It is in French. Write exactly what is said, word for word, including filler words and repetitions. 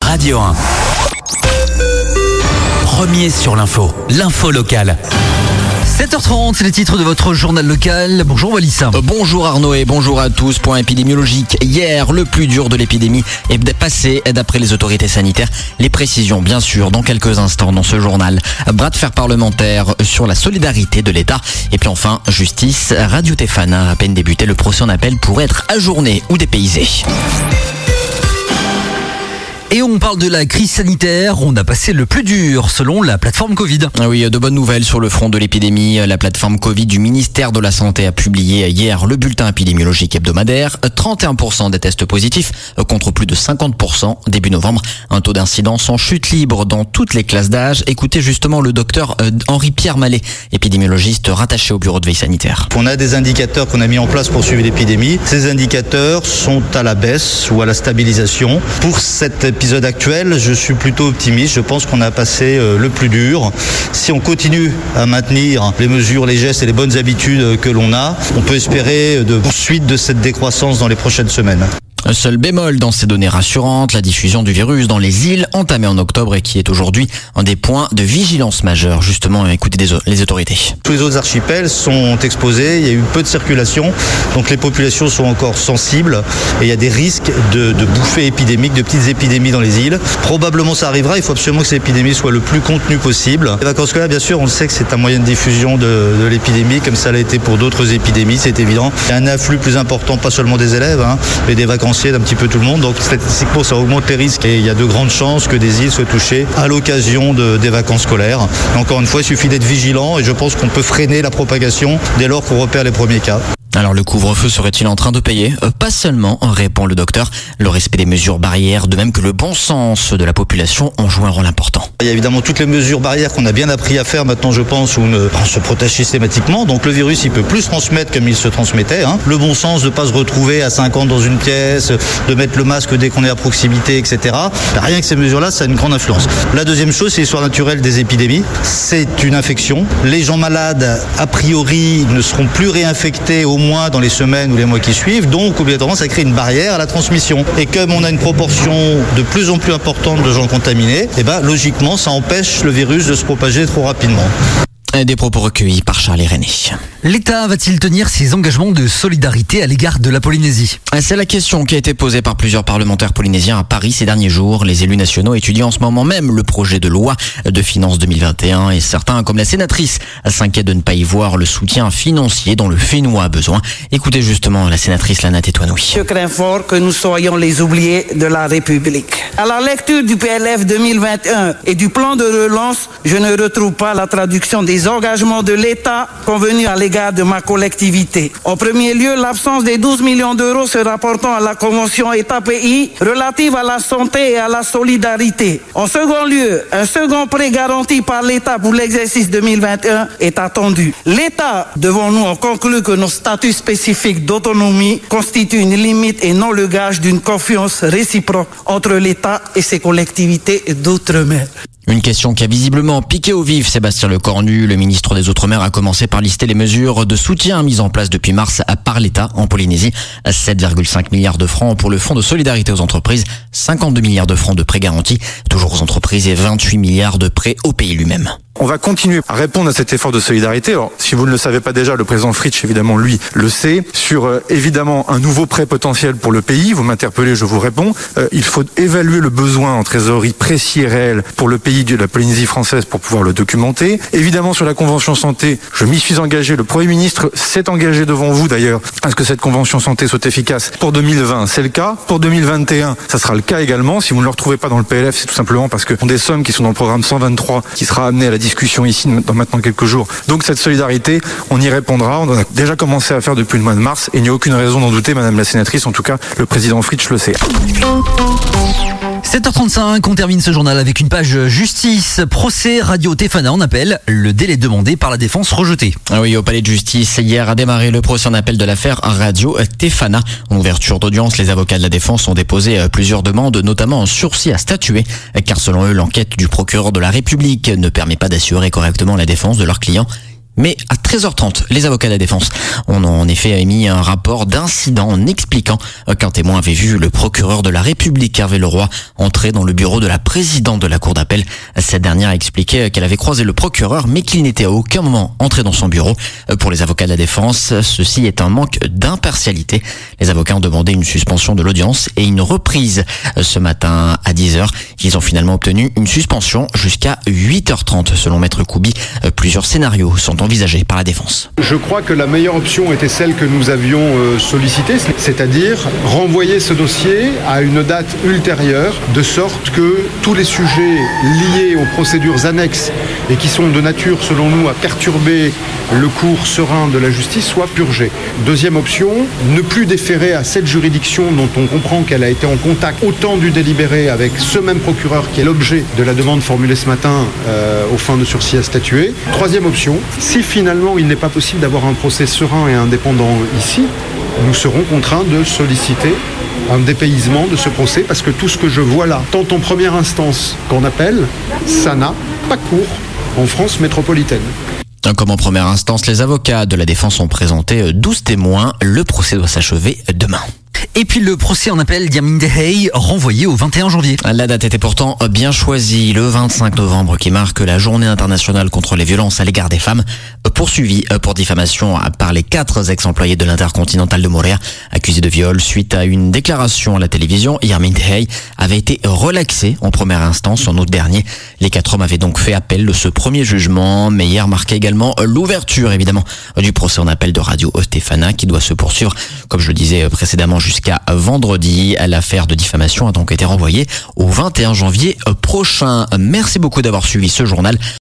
Radio un. Premier sur l'info, l'info locale. sept heures trente, c'est les titres de votre journal local. Bonjour Wallis. Euh, bonjour Arnaud et bonjour à tous. Point épidémiologique. Hier, le plus dur de l'épidémie est passé d'après les autorités sanitaires. Les précisions, bien sûr, dans quelques instants dans ce journal. Bras de fer parlementaire sur la solidarité de l'État. Et puis enfin, justice. Radio Tefana, à peine débuté, le procès en appel pourrait être ajourné ou dépaysé. Et on parle de la crise sanitaire, on a passé le plus dur selon la plateforme Covid. Ah oui, de bonnes nouvelles sur le front de l'épidémie. La plateforme Covid du ministère de la Santé a publié hier le bulletin épidémiologique hebdomadaire. trente et un pour cent des tests positifs contre plus de cinquante pour cent début novembre. Un taux d'incidence en chute libre dans toutes les classes d'âge. Écoutez justement le docteur Henri-Pierre Mallet, épidémiologiste rattaché au bureau de veille sanitaire. On a des indicateurs qu'on a mis en place pour suivre l'épidémie. Ces indicateurs sont à la baisse ou à la stabilisation. Pour cette épisode actuel, je suis plutôt optimiste. Je pense qu'on a passé le plus dur. Si on continue à maintenir les mesures, les gestes et les bonnes habitudes que l'on a, on peut espérer de poursuite de cette décroissance dans les prochaines semaines. Un seul bémol dans ces données rassurantes, la diffusion du virus dans les îles entamée en octobre et qui est aujourd'hui un des points de vigilance majeurs. Justement, écoutez des, les autorités. Tous les autres archipels sont exposés, il y a eu peu de circulation, donc les populations sont encore sensibles et il y a des risques de, de bouffées épidémiques, de petites épidémies dans les îles. Probablement ça arrivera, il faut absolument que cette épidémie soit le plus contenue possible. Les vacances scolaires, bien sûr, on le sait que c'est un moyen de diffusion de, de l'épidémie, comme ça l'a été pour d'autres épidémies, c'est évident. Il y a un afflux plus important, pas seulement des élèves, hein, mais des vacanciers, d'un petit peu tout le monde. Donc statistiquement, ça augmente les risques et il y a de grandes chances que des îles soient touchées à l'occasion de, des vacances scolaires. Et encore une fois, il suffit d'être vigilant et je pense qu'on peut freiner la propagation dès lors qu'on repère les premiers cas. Alors le couvre-feu serait-il en train de payer ? euh, Pas seulement, répond le docteur. Le respect des mesures barrières, de même que le bon sens de la population, ont joué un rôle important. Il y a évidemment toutes les mesures barrières qu'on a bien appris à faire maintenant, je pense, où on se protège systématiquement. Donc le virus, il peut plus se transmettre comme il se transmettait. Hein. Le bon sens de ne pas se retrouver à cinquante dans une pièce, de mettre le masque dès qu'on est à proximité, et cetera. Rien que ces mesures-là, ça a une grande influence. La deuxième chose, c'est l'histoire naturelle des épidémies. C'est une infection. Les gens malades, a priori, ne seront plus réinfectés au moins dans les semaines ou les mois qui suivent, donc obligatoirement ça crée une barrière à la transmission. Et comme on a une proportion de plus en plus importante de gens contaminés, et ben logiquement ça empêche le virus de se propager trop rapidement. Des propos recueillis par Charles René. L'État va-t-il tenir ses engagements de solidarité à l'égard de la Polynésie ? C'est la question qui a été posée par plusieurs parlementaires polynésiens à Paris ces derniers jours. Les élus nationaux étudient en ce moment même le projet de loi de finances deux mille vingt et un et certains, comme la sénatrice, s'inquiètent de ne pas y voir le soutien financier dont le Fénois a besoin. Écoutez justement la sénatrice Lana Tétouanoui. Je crains fort que nous soyons les oubliés de la République. À la lecture du P L F deux mille vingt et un et du plan de relance, je ne retrouve pas la traduction des engagements de l'État convenus à l'égard de ma collectivité. En premier lieu, l'absence des douze millions d'euros se rapportant à la convention État-Pays relative à la santé et à la solidarité. En second lieu, un second prêt garanti par l'État pour l'exercice deux mille vingt et un est attendu. L'État, devons-nous en conclure que nos statuts spécifiques d'autonomie constituent une limite et non le gage d'une confiance réciproque entre l'État et ses collectivités d'outre-mer. Une question qui a visiblement piqué au vif Sébastien Lecornu. Le ministre des Outre-mer a commencé par lister les mesures de soutien mises en place depuis mars par l'État en Polynésie. sept virgule cinq milliards de francs pour le fonds de solidarité aux entreprises, cinquante-deux milliards de francs de prêts garantis, toujours aux entreprises, et vingt-huit milliards de prêts au pays lui-même. On va continuer à répondre à cet effort de solidarité. Alors, si vous ne le savez pas déjà, le président Fritsch, évidemment, lui, le sait. Sur, euh, évidemment, un nouveau prêt potentiel pour le pays. Vous m'interpellez, je vous réponds. Euh, il faut évaluer le besoin en trésorerie précis et réel pour le pays de la Polynésie française pour pouvoir le documenter. Évidemment, sur la convention santé, je m'y suis engagé. Le Premier ministre s'est engagé devant vous, d'ailleurs, à ce que cette convention santé soit efficace pour deux mille vingt. C'est le cas. Pour deux mille vingt et un, ça sera le cas également. Si vous ne le retrouvez pas dans le P L F, c'est tout simplement parce que on a des sommes qui sont dans le programme cent vingt-trois qui sera amené à la discussion ici dans maintenant quelques jours. Donc cette solidarité, on y répondra. On a déjà commencé à faire depuis le mois de mars et il n'y a aucune raison d'en douter, Madame la sénatrice. En tout cas, le président Fritsch le sait. sept heures trente-cinq, on termine ce journal avec une page justice. Procès Radio Tefana en appel. Le délai demandé par la défense rejeté. Ah oui, au palais de justice, hier a démarré le procès en appel de l'affaire Radio Tefana. En ouverture d'audience, les avocats de la défense ont déposé plusieurs demandes, notamment en sursis à statuer, car selon eux, l'enquête du procureur de la République ne permet pas d'assurer correctement la défense de leurs clients. Mais à treize heures trente, les avocats de la défense ont en effet émis un rapport d'incident en expliquant qu'un témoin avait vu le procureur de la République, Hervé Leroy, entrer dans le bureau de la présidente de la cour d'appel. Cette dernière a expliqué qu'elle avait croisé le procureur, mais qu'il n'était à aucun moment entré dans son bureau. Pour les avocats de la défense, ceci est un manque d'impartialité. Les avocats ont demandé une suspension de l'audience et une reprise ce matin à dix heures. Ils ont finalement obtenu une suspension jusqu'à huit heures trente. Selon Maître Koubi, plusieurs scénarios sont envisagés par la défense. Je crois que la meilleure option était celle que nous avions sollicitée, c'est-à-dire renvoyer ce dossier à une date ultérieure, de sorte que tous les sujets liés aux procédures annexes et qui sont de nature, selon nous, à perturber le cours serein de la justice soient purgés. Deuxième option, ne plus déférer à cette juridiction dont on comprend qu'elle a été en contact au temps du délibéré avec ce même procureur qui est l'objet de la demande formulée ce matin euh, aux fins de sursis à statuer. Troisième option, si finalement il n'est pas possible d'avoir un procès serein et indépendant ici, nous serons contraints de solliciter un dépaysement de ce procès parce que tout ce que je vois là, tant en première instance qu'en appel, ça n'a pas cours en France métropolitaine. Comme en première instance, les avocats de la défense ont présenté douze témoins. Le procès doit s'achever demain. Et puis le procès en appel d'Yamin Dehey renvoyé au vingt et un janvier. La date était pourtant bien choisie, le vingt-cinq novembre, qui marque la journée internationale contre les violences à l'égard des femmes, poursuivi pour diffamation par les quatre ex-employés de l'Intercontinental de Montréal, accusés de viol suite à une déclaration à la télévision. Yamin Dehey avait été relaxé en première instance en août dernier. Les quatre hommes avaient donc fait appel de ce premier jugement, mais hier marquait également l'ouverture, évidemment, du procès en appel de Radio Stéphana, qui doit se poursuivre, comme je le disais précédemment, jusqu'à vendredi. L'affaire de diffamation a donc été renvoyée au vingt et un janvier prochain. Merci beaucoup d'avoir suivi ce journal.